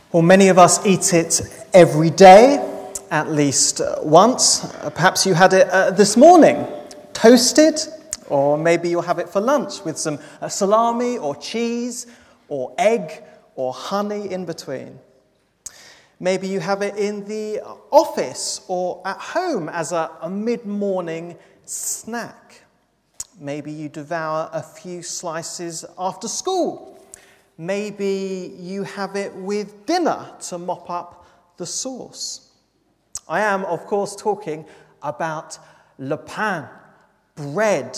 Well, many of us eat it every day, at least once. Perhaps you had it this morning, toasted, or maybe you'll have it for lunch with some salami or cheese or egg or honey in between. Maybe you have it in the office or at home as a mid-morning snack. Maybe you devour a few slices after school. Maybe you have it with dinner to mop up the sauce. I am, of course, talking about le pain, bread.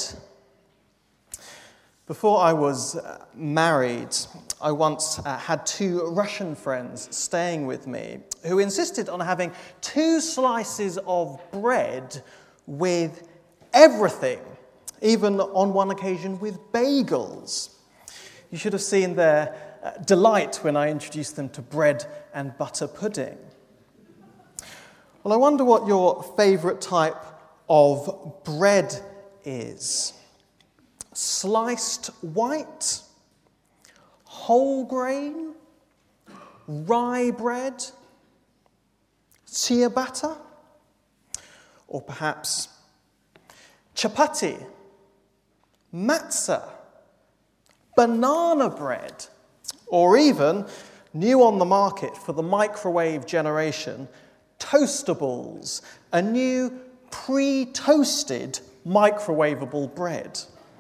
Before I was married, I once had two Russian friends staying with me who insisted on having 2 slices of bread with everything, even on one occasion with bagels. You should have seen their delight when I introduced them to bread and butter pudding. Well, I wonder what your favourite type of bread is. Sliced white, whole grain, rye bread, ciabatta, or perhaps chapati, matzah, banana bread, or even, new on the market for the microwave generation, Toastables, a new pre-toasted microwavable bread.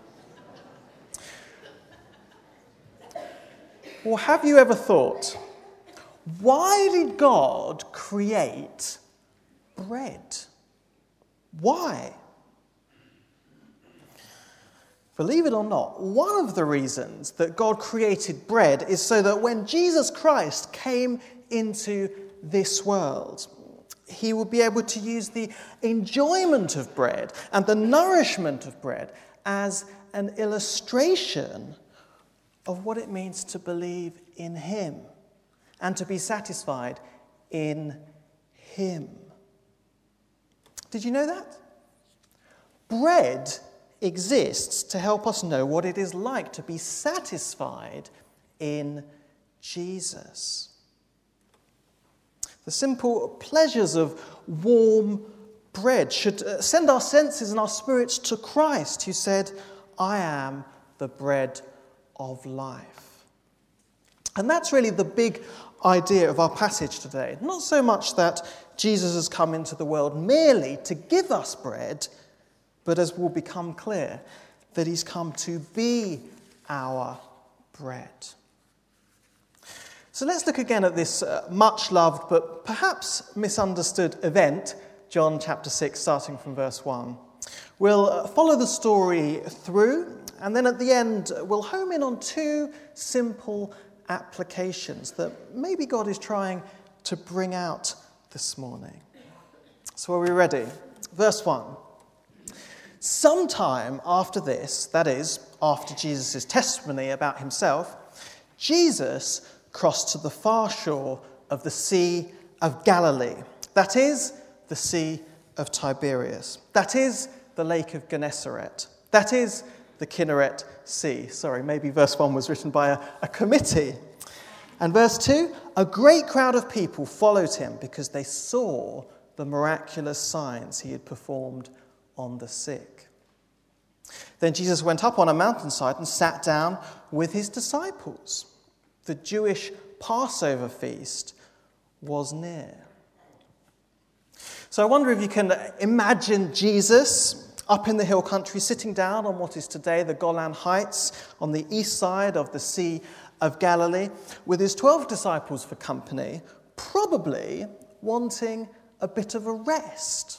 Or have you ever thought, why did God create bread? Why? Believe it or not, one of the reasons that God created bread is so that when Jesus Christ came into this world, he would be able to use the enjoyment of bread and the nourishment of bread as an illustration of what it means to believe in him and to be satisfied in him. Did you know that? Bread exists to help us know what it is like to be satisfied in Jesus. The simple pleasures of warm bread should send our senses and our spirits to Christ, who said, "I am the bread of life." And that's really the big idea of our passage today. Not so much that Jesus has come into the world merely to give us bread, but as will become clear, that he's come to be our bread. So let's look again at this much-loved but perhaps misunderstood event, John chapter 6, starting from verse 1. We'll follow the story through, and then at the end, we'll home in on 2 simple applications that maybe God is trying to bring out this morning. So are we ready? Verse 1. Sometime after this, that is, after Jesus' testimony about himself, Jesus crossed to the far shore of the Sea of Galilee. That is, the Sea of Tiberias. That is, the Lake of Gennesaret. That is, the Kinneret Sea. Sorry, maybe verse 1 was written by a committee. And verse 2, a great crowd of people followed him because they saw the miraculous signs he had performed on the sick. Then Jesus went up on a mountainside and sat down with his disciples. The Jewish Passover feast was near. So I wonder if you can imagine Jesus up in the hill country, sitting down on what is today the Golan Heights on the east side of the Sea of Galilee, with his 12 disciples for company, probably wanting a bit of a rest.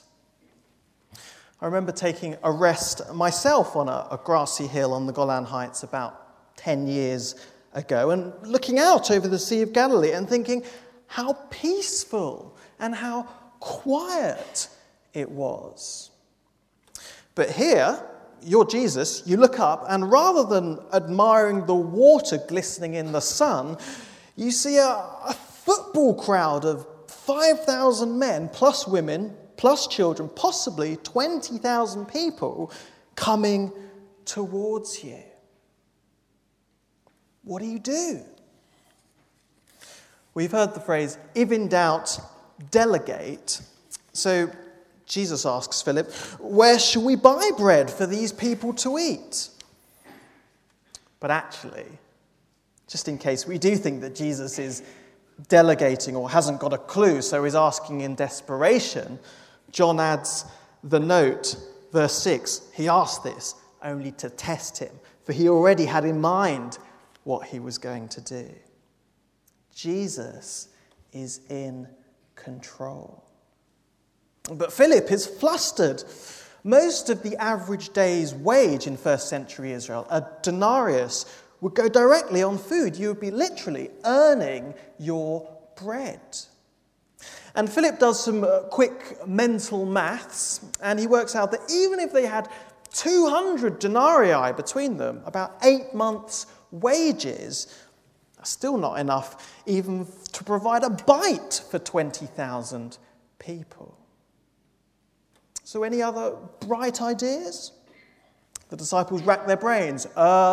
I remember taking a rest myself on a grassy hill on the Golan Heights about 10 years ago and looking out over the Sea of Galilee and thinking how peaceful and how quiet it was. But here, you're Jesus, you look up and rather than admiring the water glistening in the sun, you see a football crowd of 5,000 men plus women plus children, possibly 20,000 people coming towards you. What do you do? We've heard the phrase, if in doubt, delegate. So Jesus asks Philip, where shall we buy bread for these people to eat? But actually, just in case we do think that Jesus is delegating or hasn't got a clue, so is asking in desperation, John adds the note, verse 6, he asked this only to test him, for he already had in mind what he was going to do. Jesus is in control. But Philip is flustered. Most of the average day's wage in first century Israel, a denarius, would go directly on food. You would be literally earning your bread. And Philip does some quick mental maths, and he works out that even if they had 200 denarii between them, about 8 months' wages, that's still not enough even to provide a bite for 20,000 people. So any other bright ideas? The disciples rack their brains.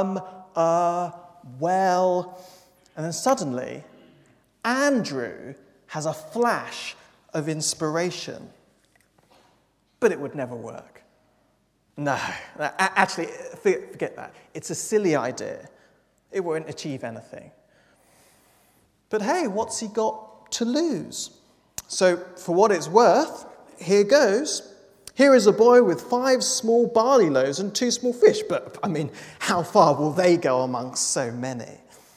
Well. And then suddenly, Andrew has a flash of inspiration. But it would never work. No, actually, forget that. It's a silly idea. It won't achieve anything. But hey, what's he got to lose? So, for what it's worth, here goes. Here is a boy with 5 small barley loaves and 2 small fish. But, how far will they go amongst so many?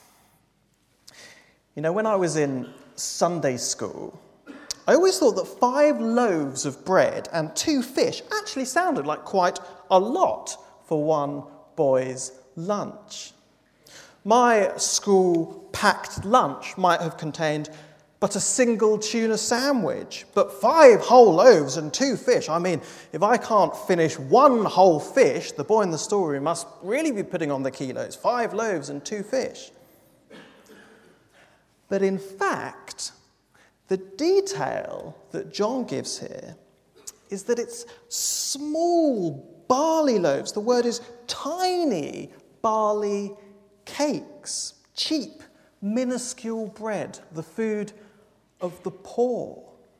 You know, when I was in Sunday school, I always thought that 5 loaves of bread and 2 fish actually sounded like quite a lot for one boy's lunch. My school-packed lunch might have contained but a single tuna sandwich. But 5 whole loaves and 2 fish. If I can't finish 1 whole fish, the boy in the story must really be putting on the kilos. 5 loaves and 2 fish. But in fact, the detail that John gives here is that it's small barley loaves. The word is tiny barley cakes. Cheap, minuscule bread, the food of the poor.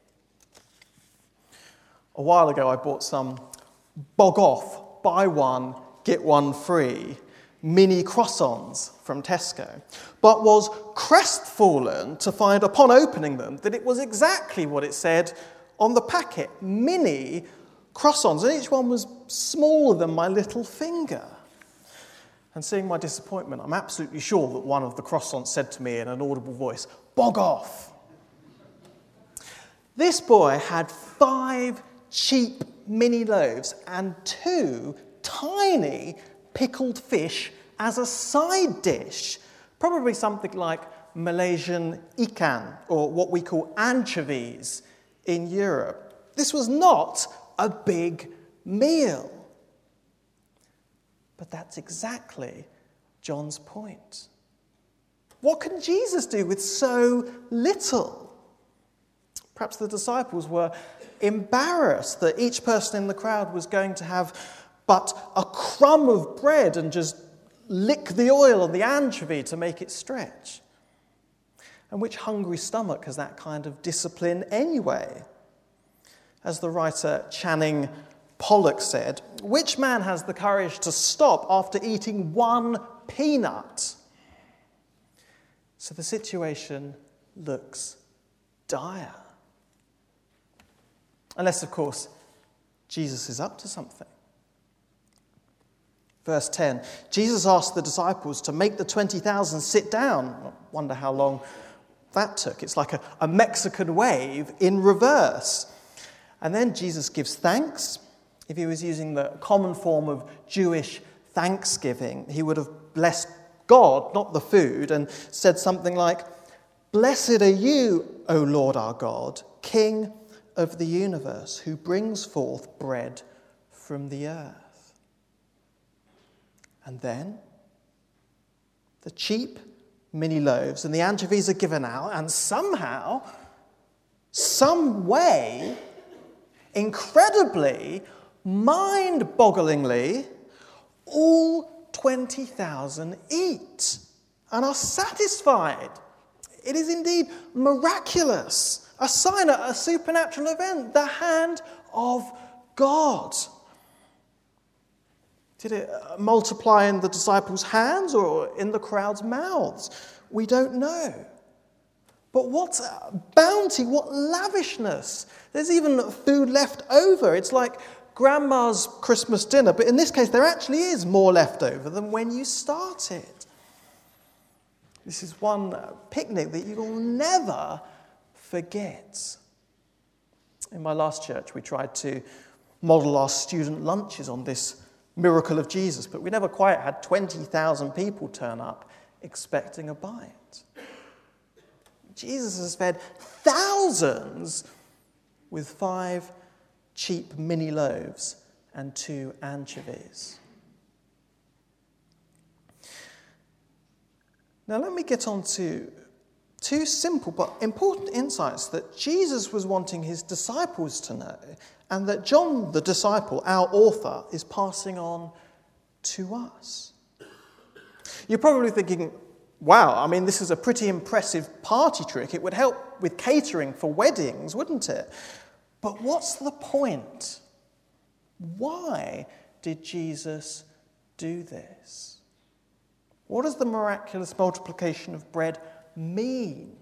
A while ago, I bought some bog off, buy one, get one free, mini croissants from Tesco, but was crestfallen to find upon opening them that it was exactly what it said on the packet, mini croissants, and each one was smaller than my little finger. And seeing my disappointment, I'm absolutely sure that one of the croissants said to me in an audible voice, "Bog off." This boy had 5 cheap mini loaves and 2 tiny pickled fish as a side dish, probably something like Malaysian ikan, or what we call anchovies in Europe. This was not a big meal. But that's exactly John's point. What can Jesus do with so little? Perhaps the disciples were embarrassed that each person in the crowd was going to have but a crumb of bread and just lick the oil on the anchovy to make it stretch. And which hungry stomach has that kind of discipline anyway? As the writer Channing Pollock said, which man has the courage to stop after eating 1 peanut? So the situation looks dire. Unless, of course, Jesus is up to something. Verse 10, Jesus asked the disciples to make the 20,000 sit down. I wonder how long that took. It's like a Mexican wave in reverse. And then Jesus gives thanks. If he was using the common form of Jewish thanksgiving, he would have blessed God, not the food, and said something like, "Blessed are you, O Lord our God, King of the universe, who brings forth bread from the earth." And then the cheap mini loaves and the anchovies are given out, and somehow, some way, incredibly, mind-bogglingly, all 20,000 eat and are satisfied. It is indeed miraculous, a sign, a supernatural event, the hand of God. Did it multiply in the disciples' hands or in the crowd's mouths? We don't know. But what bounty, what lavishness. There's even food left over. It's like grandma's Christmas dinner, but in this case there actually is more left over than when you started. This is one picnic that you will never forget. In my last church we tried to model our student lunches on this miracle of Jesus, but we never quite had 20,000 people turn up expecting a bite. Jesus has fed thousands with 5 cheap mini loaves and 2 anchovies. Now let me get on to 2 simple but important insights that Jesus was wanting his disciples to know, and that John, the disciple, our author, is passing on to us. You're probably thinking, wow, this is a pretty impressive party trick. It would help with catering for weddings, wouldn't it? But what's the point? Why did Jesus do this? What does the miraculous multiplication of bread mean?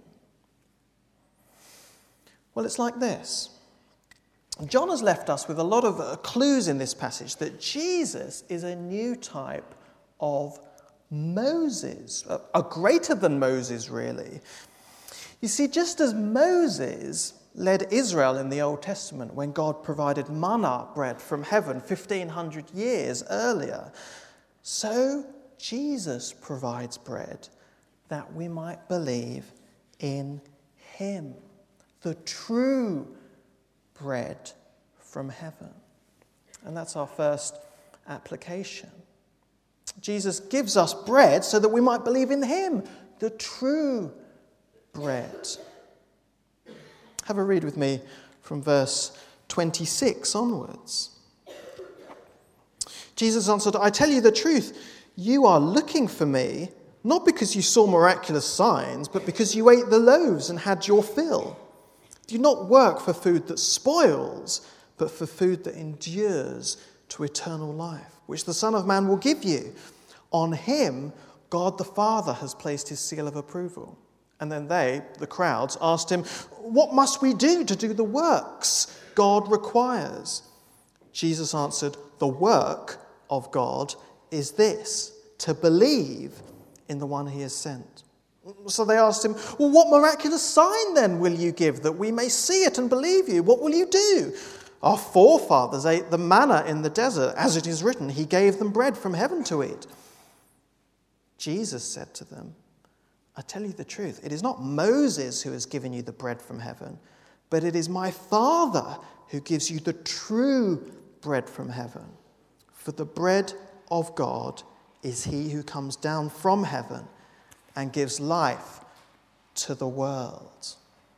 Well, it's like this. John has left us with a lot of clues in this passage that Jesus is a new type of Moses, a greater than Moses, really. You see, just as Moses led Israel in the Old Testament when God provided manna bread from heaven 1,500 years earlier, so Jesus provides bread that we might believe in him, the true bread from heaven. And that's our first application. Jesus gives us bread so that we might believe in him, the true bread. Have a read with me from verse 26 onwards. Jesus answered, "I tell you the truth, you are looking for me, not because you saw miraculous signs, but because you ate the loaves and had your fill. Do not work for food that spoils, but for food that endures to eternal life, which the Son of Man will give you. On him, God the Father has placed his seal of approval." And then they, the crowds, asked him, "What must we do to do the works God requires?" Jesus answered, "The work of God is this, to believe in the one he has sent." So they asked him, "Well, what miraculous sign then will you give that we may see it and believe you? What will you do? Our forefathers ate the manna in the desert, as it is written, he gave them bread from heaven to eat." Jesus said to them, "I tell you the truth, it is not Moses who has given you the bread from heaven, but it is my Father who gives you the true bread from heaven. For the bread of God is he who comes down from heaven and gives life to the world."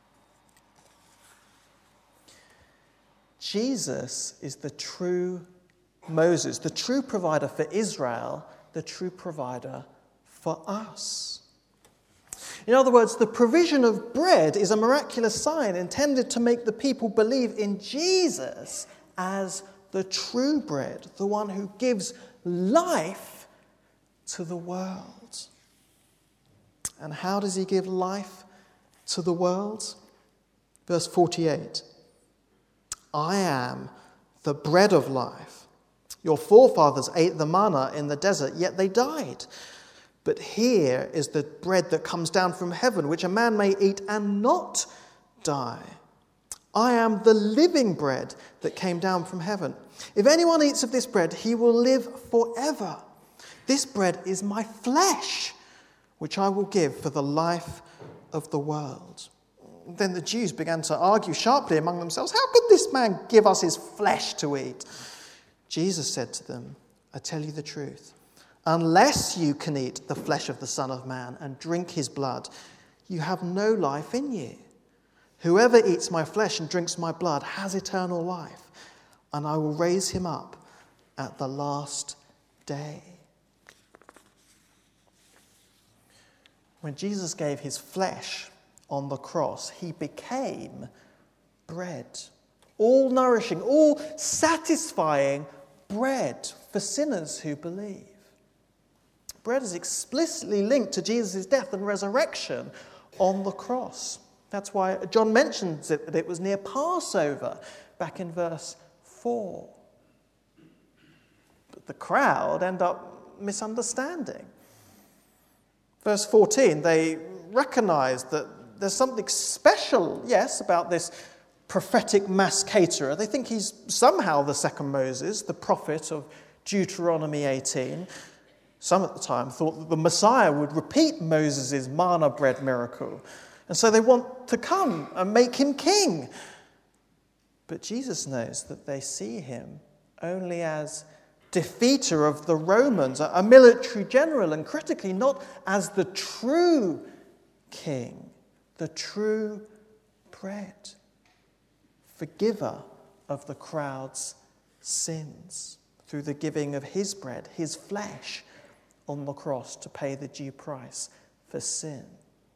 Jesus is the true Moses, the true provider for Israel, the true provider for us. In other words, the provision of bread is a miraculous sign intended to make the people believe in Jesus as the true bread, the one who gives life to the world. And how does he give life to the world? Verse 48. "I am the bread of life. Your forefathers ate the manna in the desert, yet they died. But here is the bread that comes down from heaven, which a man may eat and not die. I am the living bread that came down from heaven. If anyone eats of this bread, he will live forever. This bread is my flesh, which I will give for the life of the world." Then the Jews began to argue sharply among themselves, "How could this man give us his flesh to eat?" Jesus said to them, "I tell you the truth. Unless you can eat the flesh of the Son of Man and drink his blood, you have no life in you. Whoever eats my flesh and drinks my blood has eternal life, and I will raise him up at the last day." When Jesus gave his flesh on the cross. He became bread, all nourishing, all satisfying bread for sinners who believe. Bread is explicitly linked to Jesus' death and resurrection on the cross. That's why John mentions it, that it was near Passover, back in verse 4. But the crowd end up misunderstanding. Verse 14, they recognize that there's something special, yes, about this prophetic mass caterer. They think he's somehow the second Moses, the prophet of Deuteronomy 18. Some at the time thought that the Messiah would repeat Moses' manna bread miracle. And so they want to come and make him king. But Jesus knows that they see him only as defeater of the Romans, a military general, and critically not as the true king, the true bread, forgiver of the crowd's sins through the giving of his bread, his flesh, on the cross to pay the due price for sin.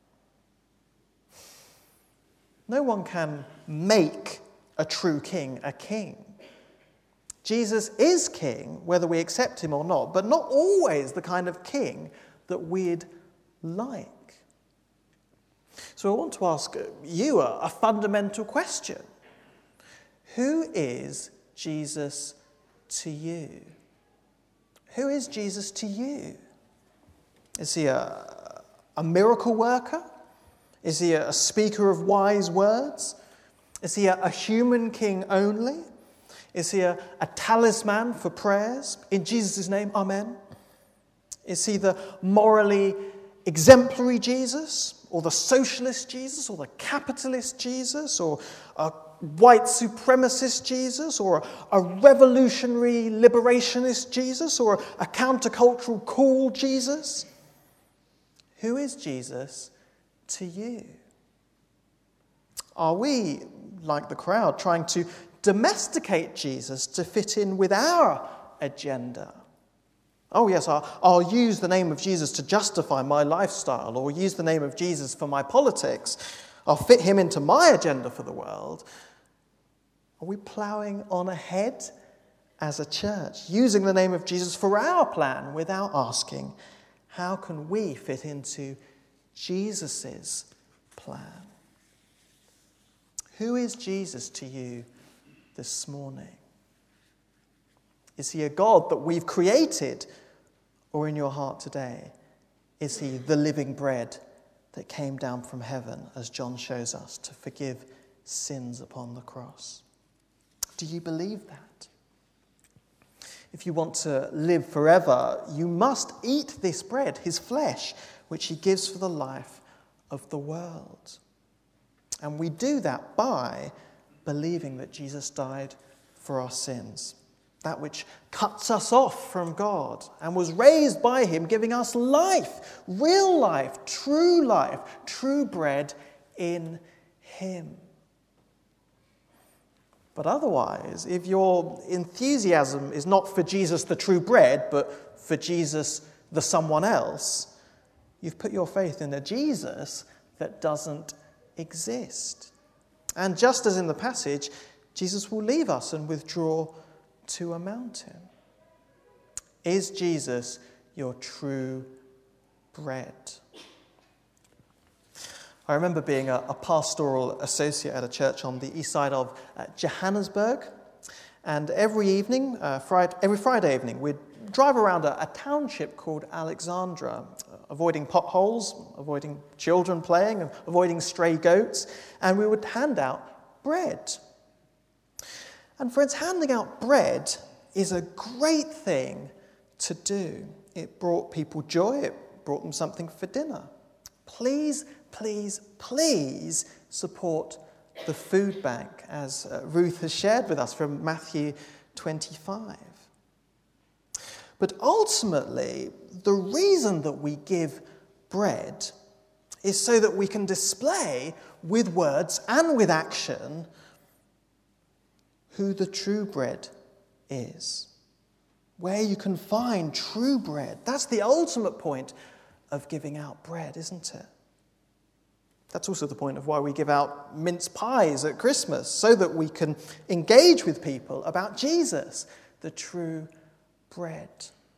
No one can make a true king a king. Jesus is king, whether we accept him or not, but not always the kind of king that we'd like. So I want to ask you a fundamental question. Who is Jesus to you? Who is Jesus to you? Is he a miracle worker? Is he a speaker of wise words? Is he a human king only? Is he a talisman for prayers? In Jesus' name, amen. Is he the morally exemplary Jesus? Or the socialist Jesus? Or the capitalist Jesus? Or a white supremacist Jesus? Or a revolutionary liberationist Jesus? Or a countercultural cool Jesus? Who is Jesus to you? Are we, like the crowd, trying to domesticate Jesus to fit in with our agenda? Oh yes, I'll use the name of Jesus to justify my lifestyle, or use the name of Jesus for my politics. I'll fit him into my agenda for the world. Are we ploughing on ahead as a church, using the name of Jesus for our plan without asking, how can we fit into Jesus' plan? Who is Jesus to you this morning? Is he a God that we've created? Or in your heart today, is he the living bread that came down from heaven, as John shows us, to forgive sins upon the cross? Do you believe that? If you want to live forever, you must eat this bread, his flesh, which he gives for the life of the world. And we do that by believing that Jesus died for our sins, that which cuts us off from God, and was raised by him, giving us life, true bread in him. But otherwise, if your enthusiasm is not for Jesus the true bread, but for Jesus the someone else, you've put your faith in a Jesus that doesn't exist. And just as in the passage, Jesus will leave us and withdraw to a mountain. Is Jesus your true bread? I remember being a pastoral associate at a church on the east side of Johannesburg, and every Friday evening, we'd drive around a township called Alexandra, avoiding potholes, avoiding children playing, and avoiding stray goats, and we would hand out bread. And friends, handing out bread is a great thing to do. It brought people joy, it brought them something for dinner. Please support the food bank, as Ruth has shared with us from Matthew 25. But ultimately, the reason that we give bread is so that we can display with words and with action who the true bread is, where you can find true bread. That's the ultimate point of giving out bread, isn't it? That's also the point of why we give out mince pies at Christmas, so that we can engage with people about Jesus, the true bread.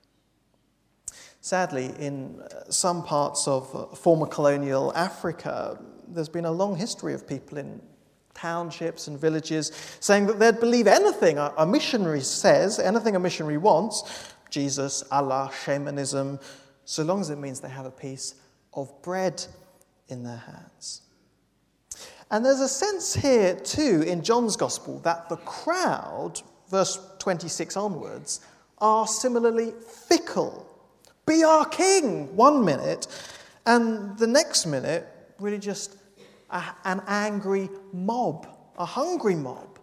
Sadly, in some parts of former colonial Africa, there's been a long history of people in townships and villages saying that they'd believe anything a missionary says, anything a missionary wants, Jesus, Allah, shamanism, so long as it means they have a piece of bread in their hands. And there's a sense here too in John's Gospel that the crowd, verse 26 onwards, are similarly fickle. Be our king, 1 minute, and the next minute, really just an angry mob, a hungry mob.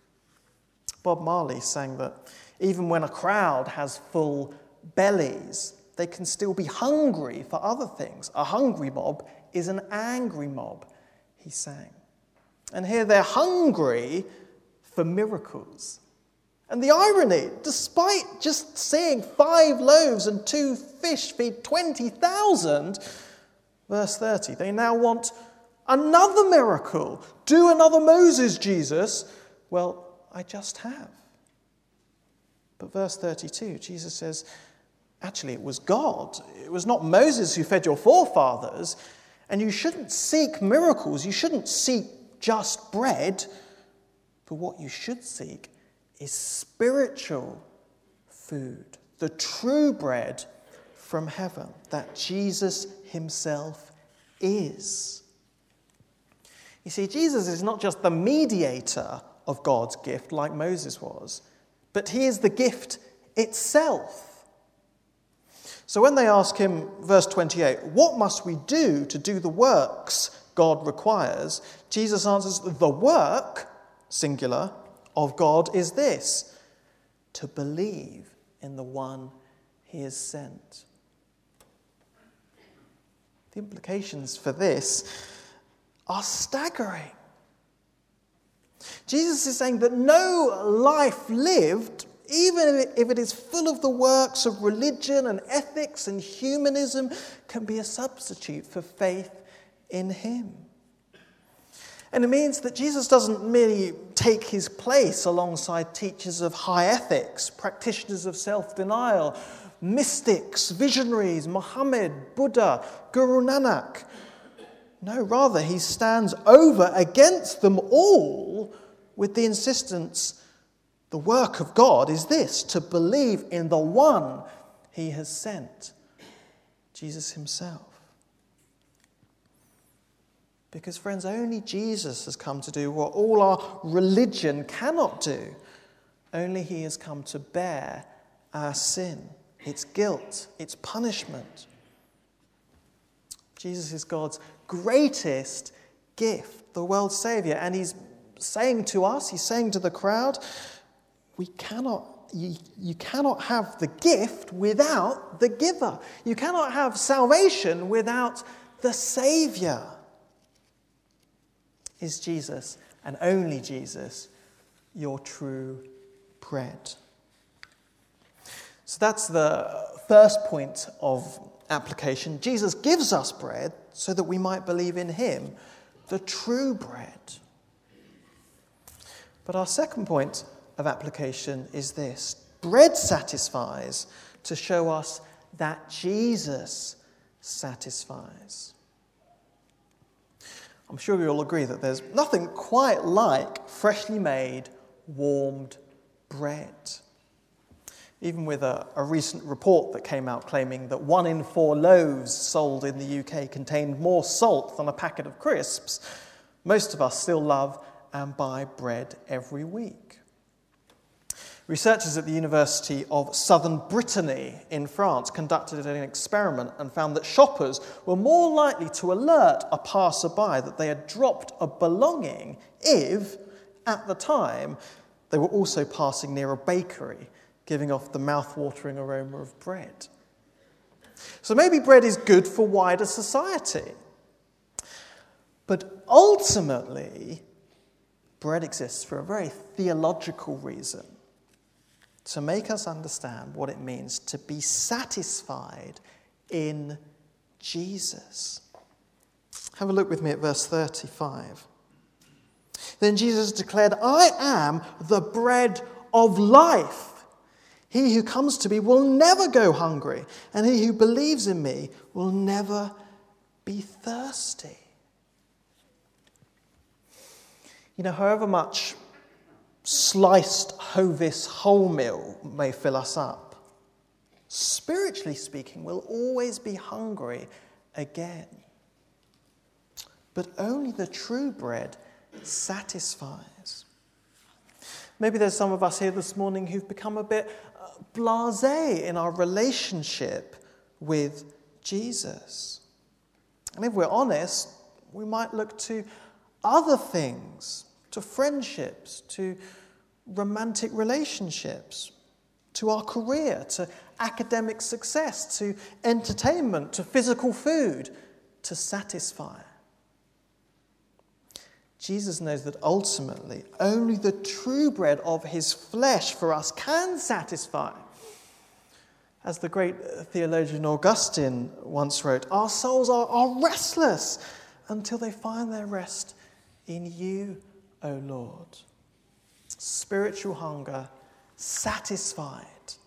Bob Marley sang that even when a crowd has full bellies, they can still be hungry for other things. A hungry mob is an angry mob, he sang. And here they're hungry for miracles. And the irony, despite just seeing 5 loaves and 2 fish feed 20,000, verse 30, they now want another miracle. Do another Moses, Jesus. Well, I just have. But verse 32, Jesus says, actually, it was God. It was not Moses who fed your forefathers. And you shouldn't seek miracles. You shouldn't seek just bread. But what you should seek is spiritual food, the true bread from heaven that Jesus himself is. You see, Jesus is not just the mediator of God's gift like Moses was, but he is the gift itself. So when they ask him, verse 28, what must we do to do the works God requires? Jesus answers, the work, singular, of God is this, to believe in the one he has sent. The implications for this are staggering. Jesus is saying that no life lived, even if it is full of the works of religion and ethics and humanism, can be a substitute for faith in him. And it means that Jesus doesn't merely take his place alongside teachers of high ethics, practitioners of self-denial, mystics, visionaries, Muhammad, Buddha, Guru Nanak. No, rather, he stands over against them all with the insistence, the work of God is this, to believe in the one he has sent, Jesus himself. Because, friends, only Jesus has come to do what all our religion cannot do. Only he has come to bear our sin, its guilt, its punishment. Jesus is God's greatest gift, the world's Saviour. And he's saying to us, he's saying to the crowd, you cannot have the gift without the giver. You cannot have salvation without the Saviour. Is Jesus, and only Jesus, your true bread? So that's the first point of application. Jesus gives us bread so that we might believe in him, the true bread. But our second point of application is this. Bread satisfies to show us that Jesus satisfies. I'm sure we all agree that there's nothing quite like freshly made, warmed bread. Even with a recent report that came out claiming that 1 in 4 loaves sold in the UK contained more salt than a packet of crisps, most of us still love and buy bread every week. Researchers at the University of Southern Brittany in France conducted an experiment and found that shoppers were more likely to alert a passerby that they had dropped a belonging if, at the time, they were also passing near a bakery, giving off the mouth-watering aroma of bread. So maybe bread is good for wider society. But ultimately, bread exists for a very theological reason, to make us understand what it means to be satisfied in Jesus. Have a look with me at verse 35. Then Jesus declared, "I am the bread of life. He who comes to me will never go hungry, and he who believes in me will never be thirsty." You know, however much sliced Hovis wholemeal may fill us up, spiritually speaking, we'll always be hungry again. But only the true bread satisfies. Maybe there's some of us here this morning who've become a bit blasé in our relationship with Jesus. And if we're honest, we might look to other things, to friendships, to romantic relationships, to our career, to academic success, to entertainment, to physical food, to satisfy. Jesus knows that ultimately only the true bread of his flesh for us can satisfy. As the great theologian Augustine once wrote, our souls are restless until they find their rest in you, O Lord. Spiritual hunger satisfied.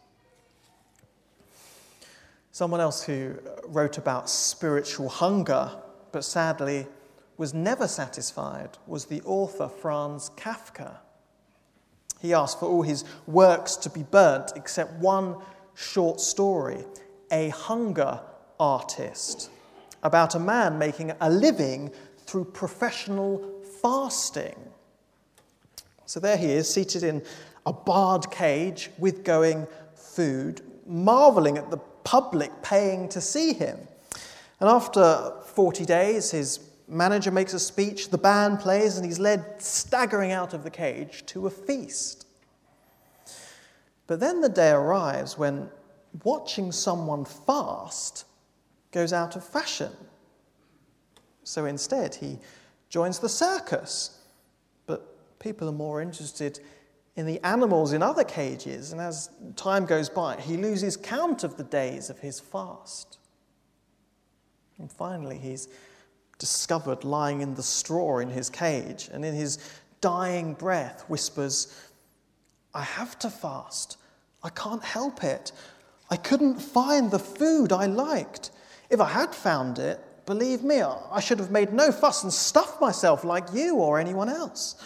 Someone else who wrote about spiritual hunger, but sadly was never satisfied, was the author Franz Kafka. He asked for all his works to be burnt except one short story, A Hunger Artist, about a man making a living through professional fasting. So there he is, seated in a barred cage with going food, marvelling at the public paying to see him. And after 40 days, his manager makes a speech, the band plays, and he's led staggering out of the cage to a feast. But then the day arrives when watching someone fast goes out of fashion. So instead, he joins the circus. But people are more interested in the animals in other cages, and as time goes by, he loses count of the days of his fast. And finally, he's discovered lying in the straw in his cage, and in his dying breath whispers, "I have to fast. I can't help it. I couldn't find the food I liked. If I had found it, believe me, I should have made no fuss and stuffed myself like you or anyone else."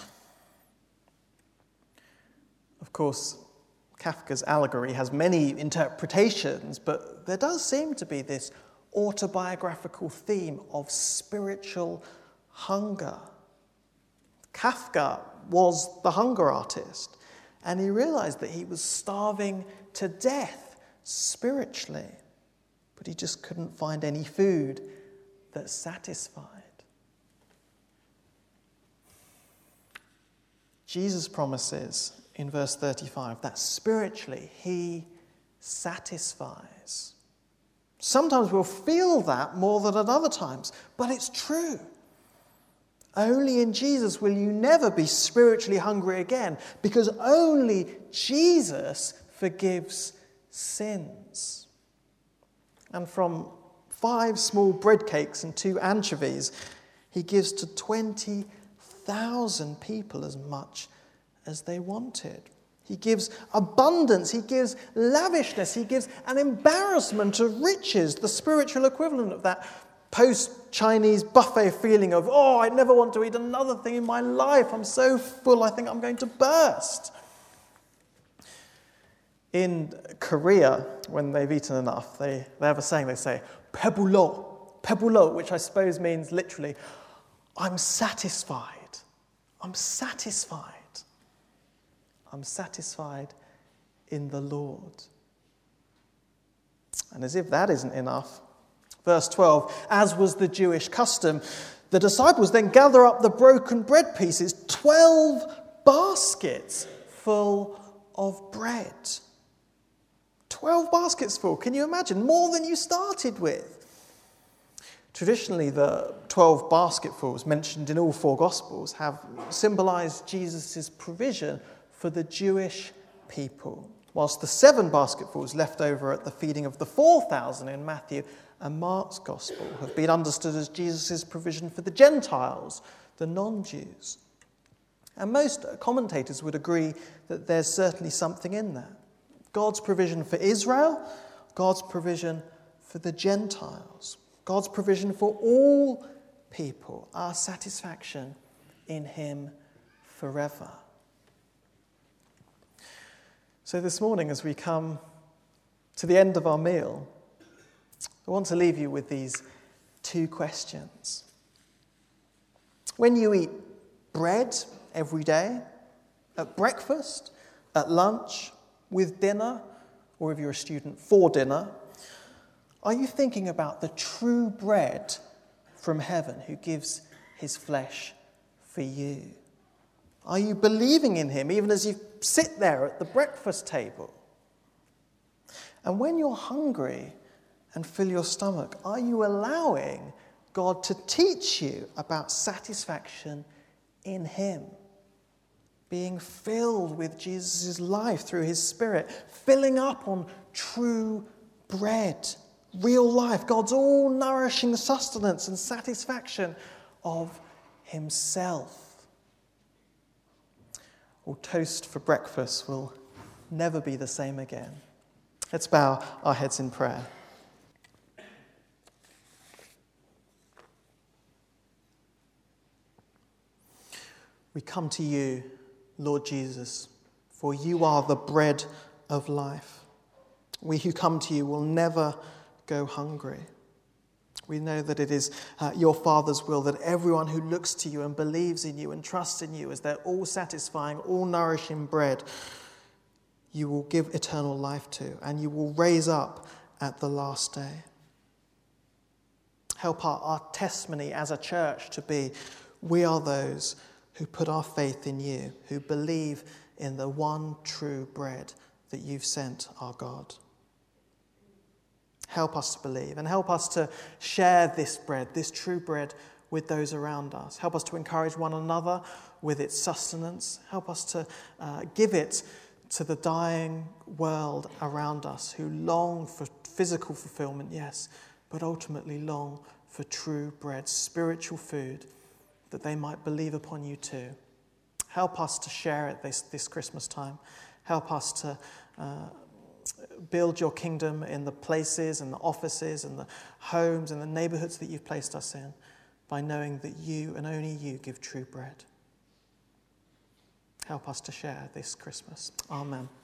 Of course, Kafka's allegory has many interpretations, but there does seem to be this autobiographical theme of spiritual hunger. Kafka was the hunger artist, and he realized that he was starving to death spiritually, but he just couldn't find any food that satisfied. Jesus promises in verse 35 that spiritually he satisfies. Sometimes we'll feel that more than at other times, but it's true. Only in Jesus will you never be spiritually hungry again, because only Jesus forgives sins. And from 5 small bread cakes and 2 anchovies, he gives to 20,000 people as much as they wanted. He gives abundance, he gives lavishness, he gives an embarrassment of riches, the spiritual equivalent of that post-Chinese buffet feeling of, I never want to eat another thing in my life. I'm so full, I think I'm going to burst. In Korea, when they've eaten enough, they have a saying, they say, "Pebulo," which I suppose means literally, I'm satisfied. I'm satisfied. I'm satisfied in the Lord. And as if that isn't enough, verse 12, as was the Jewish custom, the disciples then gather up the broken bread pieces, 12 baskets full of bread. 12 baskets full, can you imagine? More than you started with. Traditionally, the 12 basketfuls mentioned in all 4 Gospels have symbolized Jesus' provision for the Jewish people. whilst the 7 basketfuls left over at the feeding of the 4,000 in Matthew and Mark's Gospel have been understood as Jesus' provision for the Gentiles, the non-Jews. And most commentators would agree that there's certainly something in that. God's provision for Israel, God's provision for the Gentiles, God's provision for all people, our satisfaction in him forever. So this morning, as we come to the end of our meal, I want to leave you with these 2 questions. When you eat bread every day, at breakfast, at lunch, with dinner, or if you're a student, for dinner, are you thinking about the true bread from heaven who gives his flesh for you? Are you believing in him even as you sit there at the breakfast table? And when you're hungry and fill your stomach, are you allowing God to teach you about satisfaction in him? Being filled with Jesus' life through his Spirit, filling up on true bread, real life, God's all-nourishing sustenance and satisfaction of himself. Or toast for breakfast will never be the same again. Let's bow our heads in prayer. We come to you, Lord Jesus, for you are the bread of life. We who come to you will never go hungry. We know that it is your Father's will that everyone who looks to you and believes in you and trusts in you as their all-satisfying, all-nourishing bread, you will give eternal life to, and you will raise up at the last day. Help our testimony as a church to be, we are those who put our faith in you, who believe in the one true bread that you've sent, our God. Help us to believe and help us to share this bread, this true bread, with those around us. Help us to encourage one another with its sustenance. Help us to give it to the dying world around us who long for physical fulfillment, yes, but ultimately long for true bread, spiritual food, that they might believe upon you too. Help us to share it this Christmas time. Help us to build your kingdom in the places and the offices and the homes and the neighbourhoods that you've placed us in, by knowing that you and only you give true bread. Help us to share this Christmas. Amen.